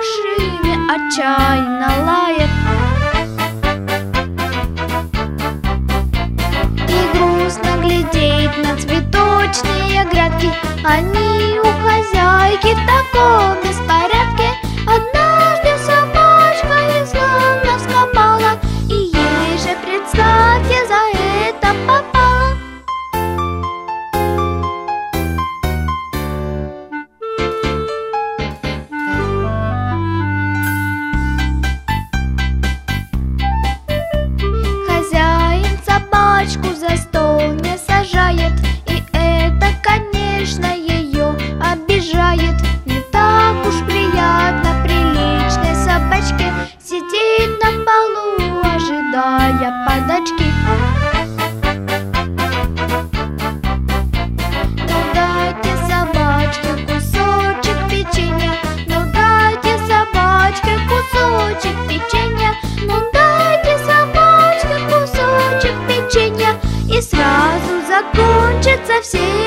машине отчаянно лает. И грустно глядеть на цветочные грядки. Они у хозяйки в таком беспорядке. Однажды собачка из лана вскопала, и ей же, представьте, за это попала. Хозяин собачку за стол не сажает, и это, конечно, ее обижает. Не так уж приятно приличной собачке сидеть на полу, ожидая подачки. Ну дайте собачке кусочек печенья, ну дайте собачке кусочек печенья, ну дайте собачке кусочек печенья, и сразу закончатся все